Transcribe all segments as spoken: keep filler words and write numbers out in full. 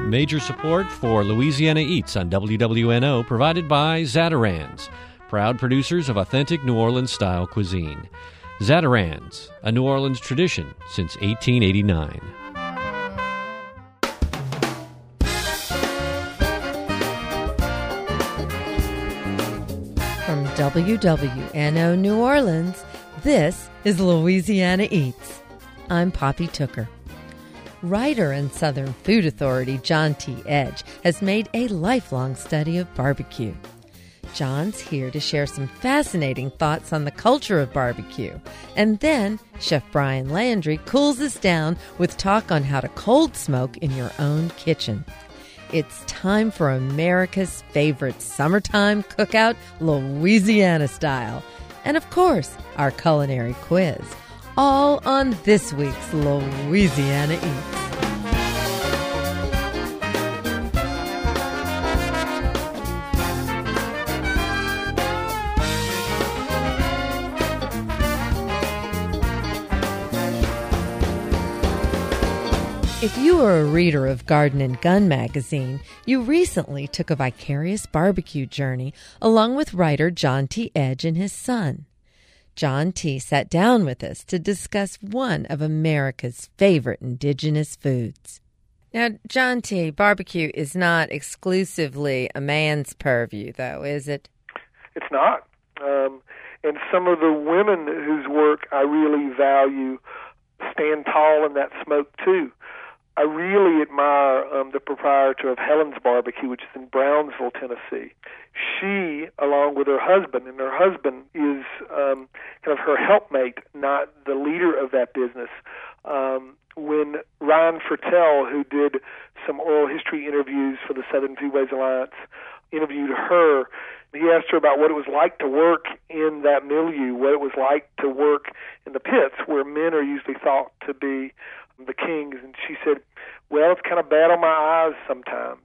Major support for Louisiana Eats on W W N O provided by Zatarain's, proud producers of authentic New Orleans-style cuisine. Zatarain's, a New Orleans tradition since eighteen eighty-nine. From W W N O New Orleans, this is Louisiana Eats. I'm Poppy Tooker. Writer and Southern Food Authority John T. Edge has made a lifelong study of barbecue. John's here to share some fascinating thoughts on the culture of barbecue. And then Chef Brian Landry cools us down with talk on how to cold smoke in your own kitchen. It's time for America's favorite summertime cookout, Louisiana style. And of course, our culinary quiz. All on this week's Louisiana Eats. If you are a reader of Garden and Gun magazine, you recently took a vicarious barbecue journey along with writer John T. Edge and his son. John T. sat down with us to discuss one of America's favorite indigenous foods. Now, John T., barbecue is not exclusively a man's purview, though, is it? It's not. Um, and some of the women whose work I really value stand tall in that smoke, too. I really admire um, the proprietor of Helen's Barbecue, which is in Brownsville, Tennessee. She, along with her husband, and her husband is um, kind of her helpmate, not the leader of that business. Um, when Ryan Fertel, who did some oral history interviews for the Southern Foodways Alliance, interviewed her, he asked her about what it was like to work in that milieu, what it was like to work in the pits where men are usually thought to be the kings, and she said, well, it's kind of bad on my eyes sometimes.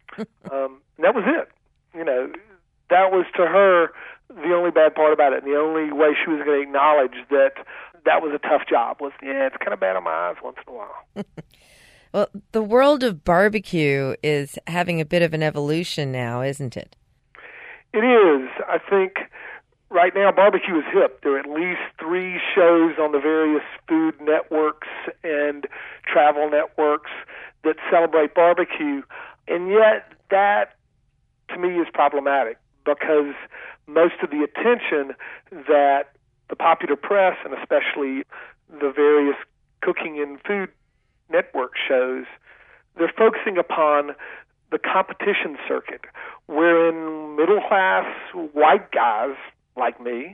um, and that was it. You know, that was to her the only bad part about it, and the only way she was going to acknowledge that that was a tough job was, yeah, it's kind of bad on my eyes once in a while. Well, the world of barbecue is having a bit of an evolution now, isn't it? It is. I think right now barbecue is hip. There are at least three shows on the various food networks and travel networks that celebrate barbecue, and yet that, to me, is problematic because most of the attention that the popular press and especially the various cooking and food network shows, they're focusing upon the competition circuit, wherein middle-class white guys like me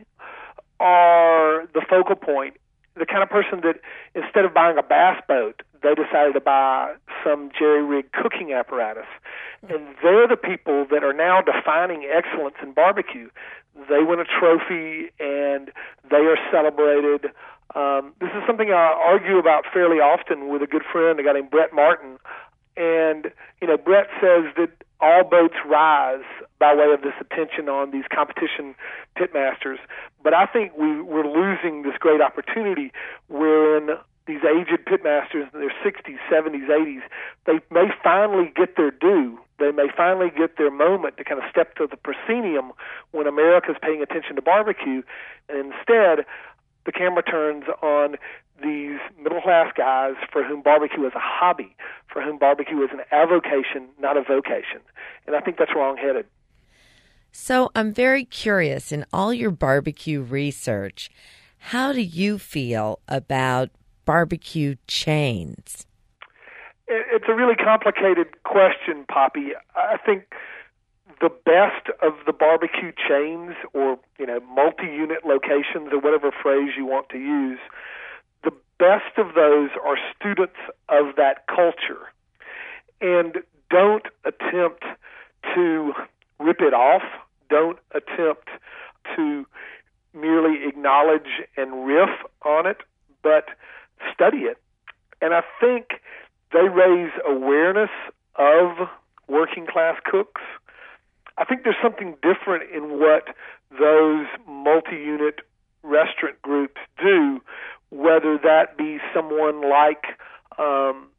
are the focal point, the kind of person that instead of buying a bass boat, they decided to buy some jerry-rigged cooking apparatus. And they're the people that are now defining excellence in barbecue. They win a trophy and they are celebrated. Um, this is something I argue about fairly often with a good friend, a guy named Brett Martin. And, you know, Brett says that all boats rise by way of this attention on these competition pitmasters. But I think we, we're losing this great opportunity wherein these aged pitmasters in their sixties, seventies, eighties, they may finally get their due. They may finally get their moment to kind of step to the proscenium when America's paying attention to barbecue. And instead, the camera turns on these middle-class guys for whom barbecue is a hobby, for whom barbecue is an avocation, not a vocation. And I think that's wrong-headed. So I'm very curious, in all your barbecue research, how do you feel about barbecue chains? It's a really complicated question, Poppy. I think the best of the barbecue chains, or, you know, multi-unit locations, or whatever phrase you want to use, the best of those are students of that culture and don't attempt to rip it off, don't attempt to merely acknowledge and riff on it, but study it. And I think they raise awareness of working class cooks. I think there's something different in what those multi-unit restaurant groups do, whether that be someone like um,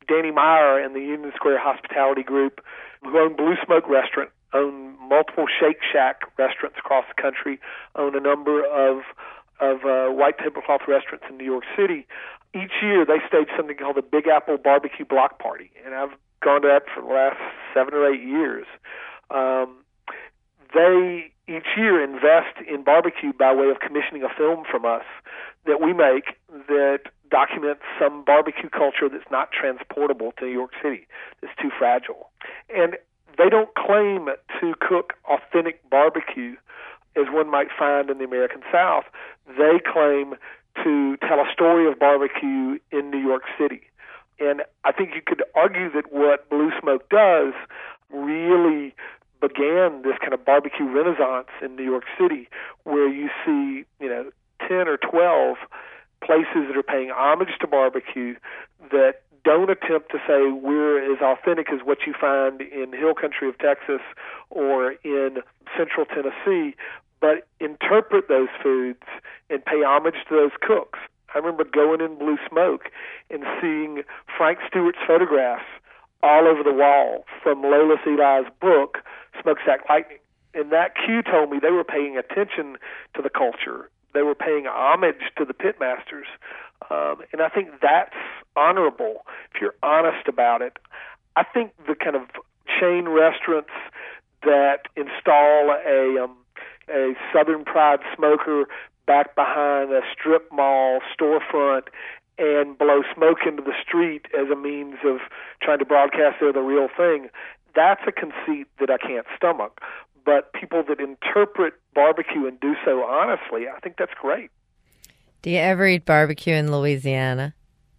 Danny Meyer and the Union Square Hospitality Group, who own Blue Smoke Restaurant, own multiple Shake Shack restaurants across the country, own a number of of uh, white tablecloth restaurants in New York City. Each year they stage something called the Big Apple Barbecue Block Party, and I've gone to that for the last seven or eight years. Um, they each year invest in barbecue by way of commissioning a film from us that we make that documents some barbecue culture that's not transportable to New York City, that's too fragile. And they don't claim to cook authentic barbecue as one might find in the American South. They claim to tell a story of barbecue in New York City. And I think you could argue that what Blue Smoke does really began this kind of barbecue renaissance in New York City, where you see, you know, ten or twelve places that are paying homage to barbecue that don't attempt to say we're as authentic as what you find in hill country of Texas or in central Tennessee, but interpret those foods and pay homage to those cooks. I remember going in Blue Smoke and seeing Frank Stewart's photographs all over the wall from Lola Eli's book, Smokestack Lightning. And that cue told me they were paying attention to the culture. They were paying homage to the pitmasters. Um, and I think that's honorable if you're honest about it. I think the kind of chain restaurants that install a um, a Southern Pride smoker back behind a strip mall storefront and blow smoke into the street as a means of trying to broadcast they're the real thing, that's a conceit that I can't stomach. But people that interpret barbecue and do so honestly, I think that's great. Do you ever eat barbecue in Louisiana?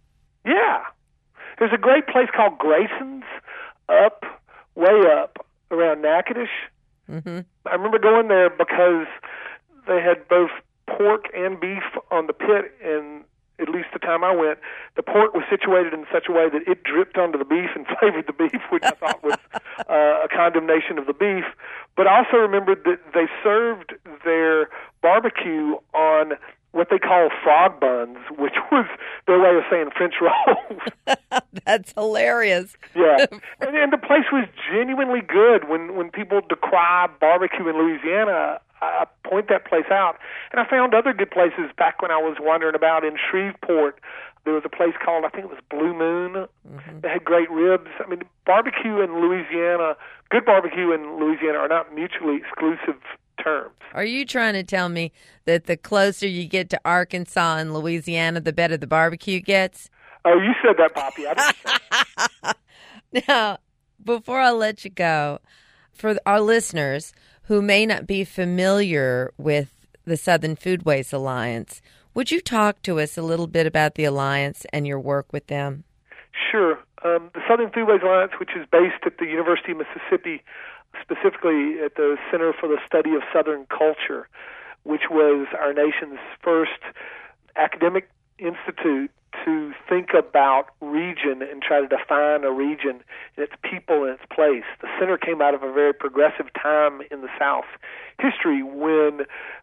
Yeah. There's a great place called Grayson's up, way up, around Natchitoches. Mm-hmm. I remember going there because they had both pork and beef on the pit, and at least the time I went, the pork was situated in such a way that it dripped onto the beef and flavored the beef, which I thought was uh, a condemnation of the beef. But I also remembered that they served their barbecue on what they call frog buns, which was their way of saying French rolls. That's hilarious. Yeah, and, and the place was genuinely good. When when people decry barbecue in Louisiana, I point that place out. And I found other good places back when I was wandering about in Shreveport. There was a place called, I think it was Blue Moon. Mm-hmm. They had great ribs. I mean, barbecue in Louisiana, good barbecue in Louisiana are not mutually exclusive terms. Are you trying to tell me that the closer you get to Arkansas and Louisiana, the better the barbecue gets? Oh, you said that, Poppy. I didn't say that. Now, before I let you go, for our listeners who may not be familiar with the Southern Foodways Alliance, would you talk to us a little bit about the Alliance and your work with them? Sure. Um, the Southern Foodways Alliance, which is based at the University of Mississippi, specifically at the Center for the Study of Southern Culture, which was our nation's first academic institute to think about region and try to define a region and its people and its place. The center came out of a very progressive time in the South history when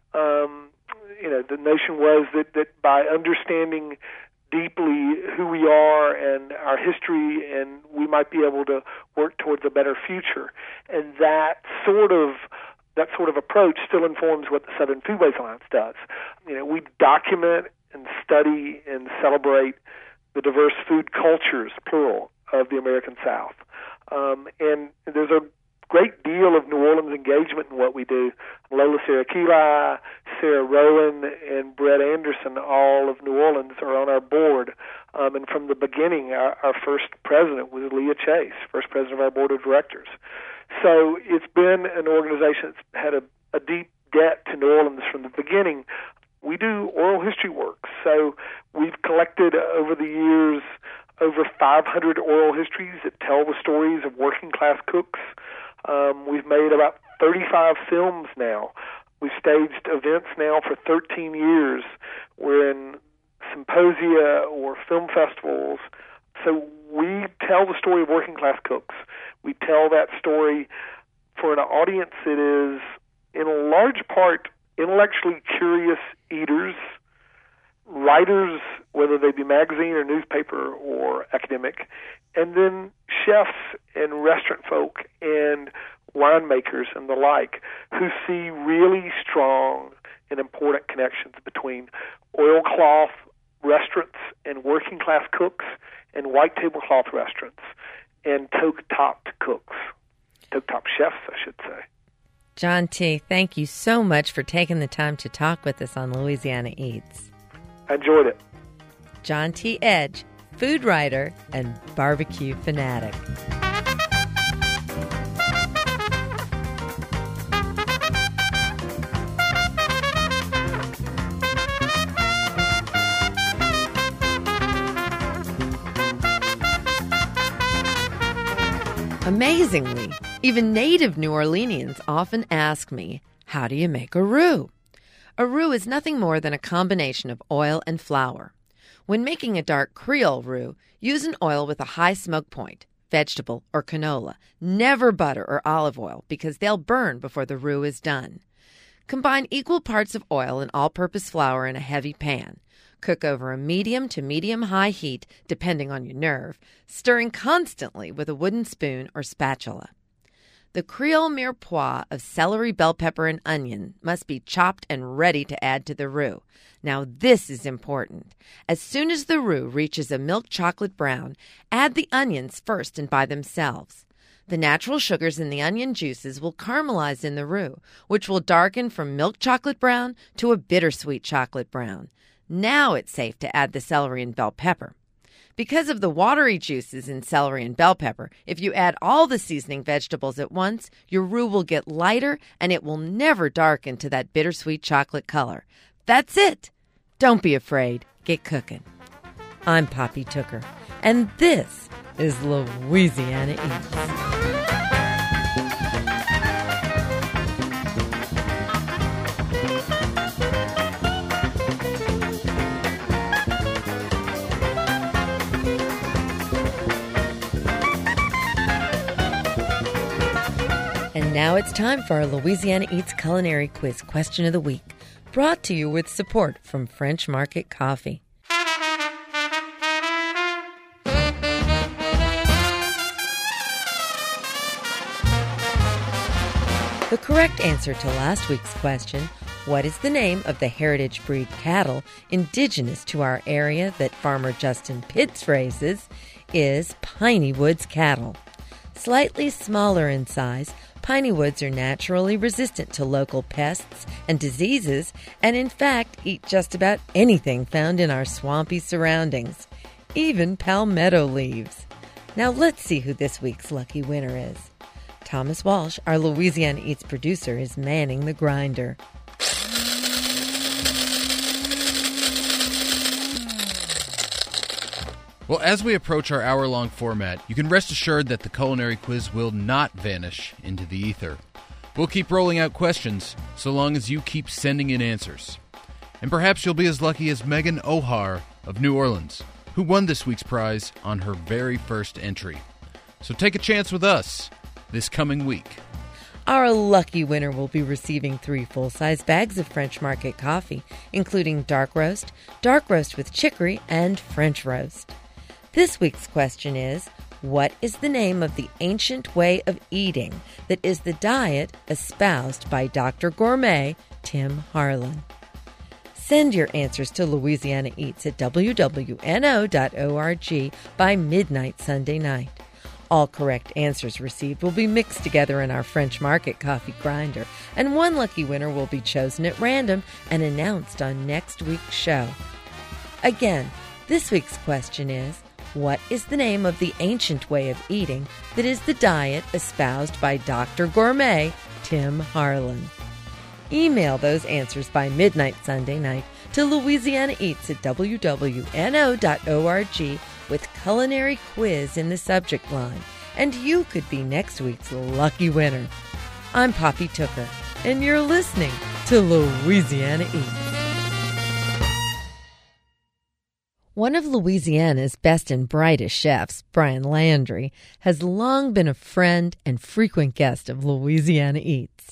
um, you know the notion was that, that by understanding deeply who we are and our history, and we might be able to work towards a better future. And that sort of that sort of approach still informs what the Southern Foodways Alliance does. You know, we document and study and celebrate the diverse food cultures, plural, of the American South. Um, and there's a great deal of New Orleans engagement in what we do. Lola Sarah-Keeli, Sarah Rowan, and Brett Anderson, all of New Orleans, are on our board. Um, and from the beginning, our, our first president was Leah Chase, first president of our board of directors. So it's been an organization that's had a, a deep debt to New Orleans from the beginning. We do oral history work. So we've collected uh, over the years over five hundred oral histories that tell the stories of working class cooks. Um, we've made about thirty-five films now. We've staged events now for thirteen years. We're in symposia or film festivals. So we tell the story of working class cooks. We tell that story for an audience that is, in a large part, intellectually curious eaters, writers, whether they be magazine or newspaper or academic, and then chefs and restaurant folk and winemakers and the like who see really strong and important connections between oilcloth restaurants and working-class cooks and white tablecloth restaurants and toque-topped cooks, toque-top chefs, I should say. John T., thank you so much for taking the time to talk with us on Louisiana Eats. I enjoyed it. John T. Edge, food writer and barbecue fanatic. Amazingly, even native New Orleanians often ask me, how do you make a roux? A roux is nothing more than a combination of oil and flour. When making a dark Creole roux, use an oil with a high smoke point, vegetable or canola, never butter or olive oil because they'll burn before the roux is done. Combine equal parts of oil and all-purpose flour in a heavy pan. Cook over a medium to medium-high heat, depending on your nerve, stirring constantly with a wooden spoon or spatula. The Creole mirepoix of celery, bell pepper, and onion must be chopped and ready to add to the roux. Now this is important. As soon as the roux reaches a milk chocolate brown, add the onions first and by themselves. The natural sugars in the onion juices will caramelize in the roux, which will darken from milk chocolate brown to a bittersweet chocolate brown. Now it's safe to add the celery and bell pepper. Because of the watery juices in celery and bell pepper, if you add all the seasoning vegetables at once, your roux will get lighter and it will never darken to that bittersweet chocolate color. That's it. Don't be afraid. Get cooking. I'm Poppy Tooker, and this is Louisiana Eats. And now it's time for our Louisiana Eats Culinary Quiz Question of the Week, brought to you with support from French Market Coffee. The correct answer to last week's question, what is the name of the heritage breed cattle indigenous to our area that farmer Justin Pitts raises, is Piney Woods cattle. Slightly smaller in size, Piney Woods are naturally resistant to local pests and diseases and in fact eat just about anything found in our swampy surroundings, even palmetto leaves. Now let's see who this week's lucky winner is. Thomas Walsh, our Louisiana Eats producer, is manning the grinder. Well, as we approach our hour-long format, you can rest assured that the culinary quiz will not vanish into the ether. We'll keep rolling out questions so long as you keep sending in answers. And perhaps you'll be as lucky as Megan O'Hare of New Orleans, who won this week's prize on her very first entry. So take a chance with us this coming week. Our lucky winner will be receiving three full-size bags of French Market coffee, including dark roast, dark roast with chicory, and French roast. This week's question is, what is the name of the ancient way of eating that is the diet espoused by Doctor Gourmet Tim Harlan? Send your answers to Louisiana Eats at w w n o dot org by midnight Sunday night. All correct answers received will be mixed together in our French Market coffee grinder, and one lucky winner will be chosen at random and announced on next week's show. Again, this week's question is, what is the name of the ancient way of eating that is the diet espoused by Doctor Gourmet Tim Harlan? Email those answers by midnight Sunday night to Louisiana Eats at w w n o dot org with culinary quiz in the subject line, and you could be next week's lucky winner. I'm Poppy Tooker, and you're listening to Louisiana Eats. One of Louisiana's best and brightest chefs, Brian Landry, has long been a friend and frequent guest of Louisiana Eats.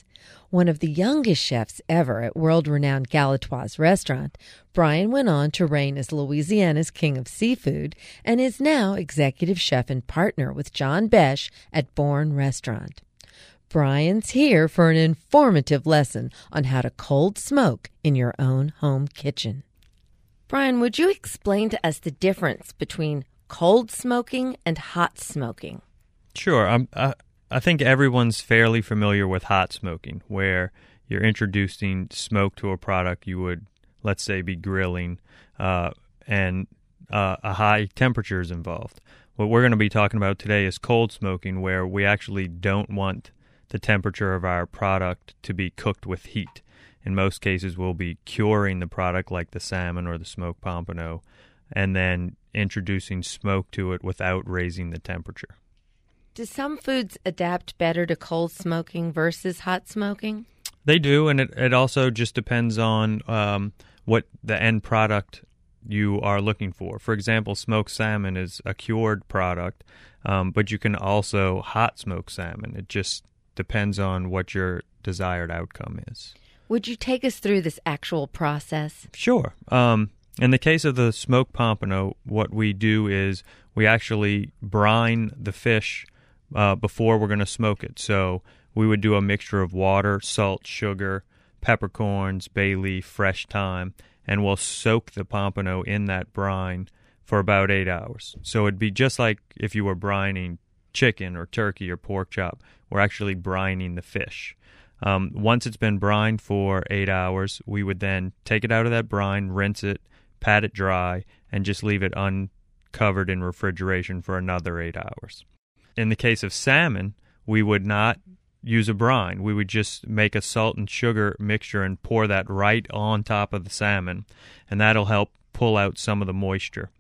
One of the youngest chefs ever at world-renowned Galatoire's restaurant, Brian went on to reign as Louisiana's king of seafood and is now executive chef and partner with John Besh at Bourne Restaurant. Brian's here for an informative lesson on how to cold smoke in your own home kitchen. Brian, would you explain to us the difference between cold smoking and hot smoking? Sure. I'm, I, I think everyone's fairly familiar with hot smoking, where you're introducing smoke to a product you would, let's say, be grilling, uh, and uh, a high temperature is involved. What we're going to be talking about today is cold smoking, where we actually don't want the temperature of our product to be cooked with heat. In most cases, we'll be curing the product like the salmon or the smoked pompano, and then introducing smoke to it without raising the temperature. Do some foods adapt better to cold smoking versus hot smoking? They do, and it, it also just depends on um, what the end product you are looking for. For example, smoked salmon is a cured product, um, but you can also hot smoke salmon. It just depends on what your desired outcome is. Would you take us through this actual process? Sure. Um, in the case of the smoked pompano, what we do is we actually brine the fish uh, before we're going to smoke it. So we would do a mixture of water, salt, sugar, peppercorns, bay leaf, fresh thyme, and we'll soak the pompano in that brine for about eight hours. So it'd be just like if you were brining chicken or turkey or pork chop. We're actually brining the fish. Um, once it's been brined for eight hours, we would then take it out of that brine, rinse it, pat it dry, and just leave it uncovered in refrigeration for another eight hours. In the case of salmon, we would not use a brine. We would just make a salt and sugar mixture and pour that right on top of the salmon, and that'll help pull out some of the moisture.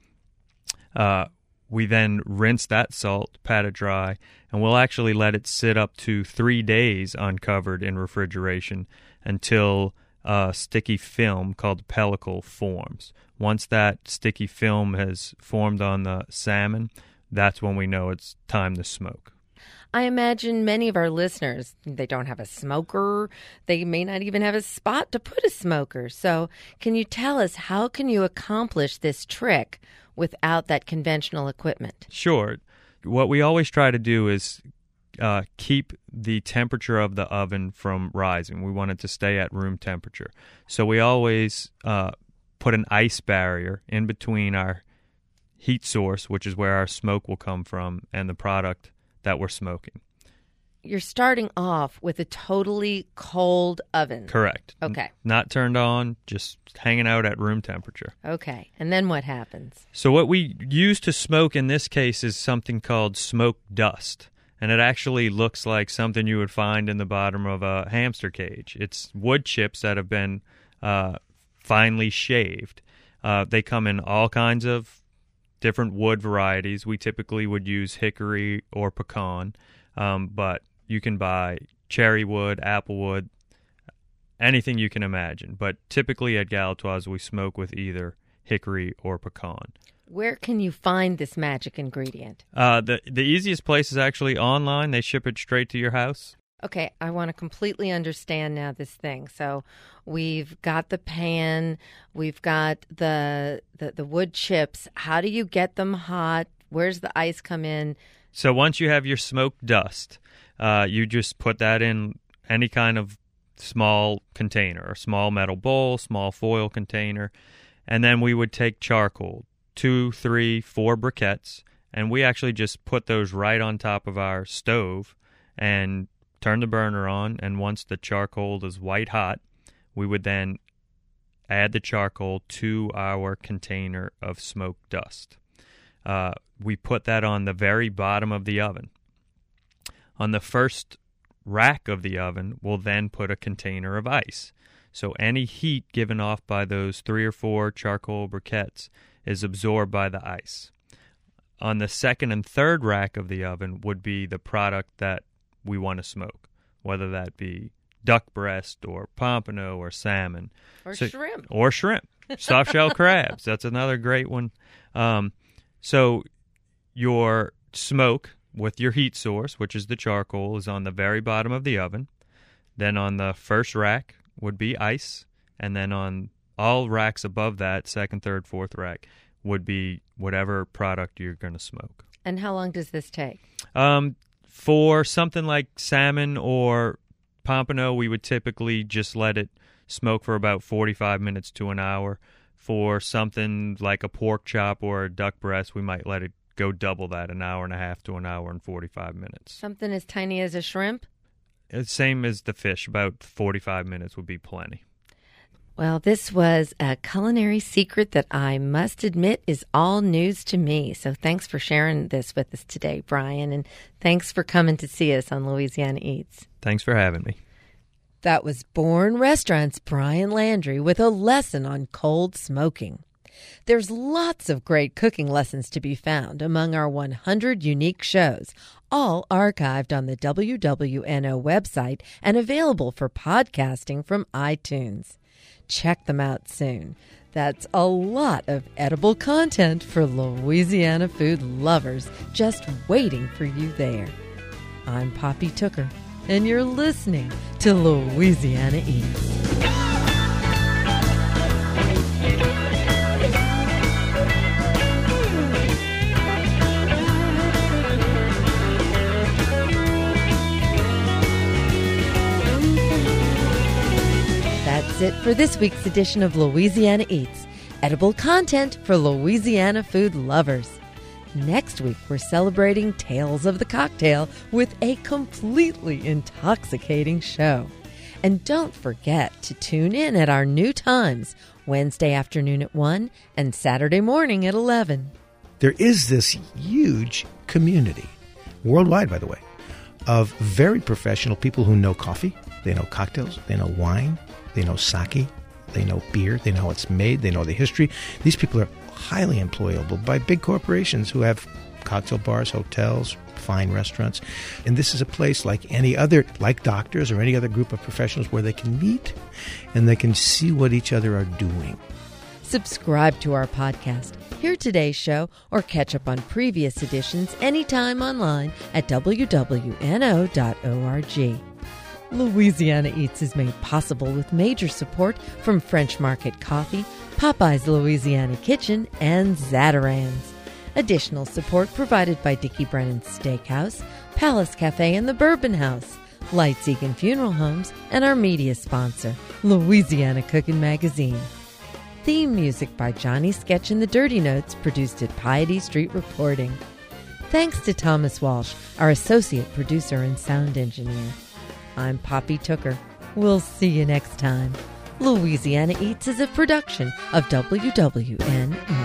Uh, we then rinse that salt, pat it dry, and we'll actually let it sit up to three days uncovered in refrigeration until a sticky film called pellicle forms. Once that sticky film has formed on the salmon, that's when we know it's time to smoke. I imagine many of our listeners, they don't have a smoker. They may not even have a spot to put a smoker. So can you tell us, how can you accomplish this trick without that conventional equipment? Sure. What we always try to do is uh, keep the temperature of the oven from rising. We want it to stay at room temperature. So we always uh, put an ice barrier in between our heat source, which is where our smoke will come from, and the product that we're smoking. You're starting off with a totally cold oven. Correct. Okay. N- not turned on, just hanging out at room temperature. Okay. And then what happens? So what we use to smoke in this case is something called smoke dust. And it actually looks like something you would find in the bottom of a hamster cage. It's wood chips that have been uh, finely shaved. Uh, they come in all kinds of different wood varieties. We typically would use hickory or pecan, um, but you can buy cherry wood, apple wood, anything you can imagine. But typically at Galatoire's, we smoke with either hickory or pecan. Where can you find this magic ingredient? Uh, the the easiest place is actually online. They ship it straight to your house. Okay, I want to completely understand now this thing. So we've got the pan, we've got the, the the wood chips. How do you get them hot? Where's the ice come in? So once you have your smoked dust, uh, you just put that in any kind of small container, a small metal bowl, small foil container, and then we would take charcoal, two, three, four briquettes, and we actually just put those right on top of our stove and turn the burner on, and once the charcoal is white hot, we would then add the charcoal to our container of smoked dust. Uh, we put that on the very bottom of the oven. On the first rack of the oven, we'll then put a container of ice. So any heat given off by those three or four charcoal briquettes is absorbed by the ice. On the second and third rack of the oven would be the product that we want to smoke, whether that be duck breast or pompano or salmon. Or so, shrimp. Or shrimp. Soft shell crabs. That's another great one. Um, so your smoke with your heat source, which is the charcoal, is on the very bottom of the oven. Then on the first rack would be ice, and then on all racks above that, second, third, fourth rack, would be whatever product you're going to smoke. And how long does this take? Um, for something like salmon or pompano, we would typically just let it smoke for about forty-five minutes to an hour. For something like a pork chop or a duck breast, we might let it go double that, an hour and a half to an hour and forty-five minutes. Something as tiny as a shrimp? It's same as the fish, about forty-five minutes would be plenty. Well, this was a culinary secret that I must admit is all news to me. So thanks for sharing this with us today, Brian, and thanks for coming to see us on Louisiana Eats. Thanks for having me. That was Born Restaurant's Brian Landry with a lesson on cold smoking. There's lots of great cooking lessons to be found among our one hundred unique shows, all archived on the W W N O website and available for podcasting from iTunes. Check them out soon. That's a lot of edible content for Louisiana food lovers just waiting for you there. I'm Poppy Tooker, and you're listening to Louisiana Eats. That's it for this week's edition of Louisiana Eats, edible content for Louisiana food lovers. Next week, we're celebrating Tales of the Cocktail with a completely intoxicating show. And don't forget to tune in at our new times, Wednesday afternoon at one and Saturday morning at eleven. There is this huge community, worldwide, by the way, of very professional people who know coffee, they know cocktails, they know wine, they know sake, they know beer, they know how it's made, they know the history. These people are highly employable by big corporations who have cocktail bars, hotels, fine restaurants. And this is a place like any other, like doctors or any other group of professionals, where they can meet and they can see what each other are doing. Subscribe to our podcast, hear today's show, or catch up on previous editions anytime online at w w n o dot org. Louisiana Eats is made possible with major support from French Market Coffee, Popeye's Louisiana Kitchen, and Zatarain's. Additional support provided by Dickie Brennan's Steakhouse, Palace Cafe and the Bourbon House, Lights Egan Funeral Homes, and our media sponsor, Louisiana Cooking Magazine. Theme music by Johnny Sketch and the Dirty Notes, produced at Piety Street Reporting. Thanks to Thomas Walsh, our associate producer and sound engineer. I'm Poppy Tooker. We'll see you next time. Louisiana Eats is a production of W W N O.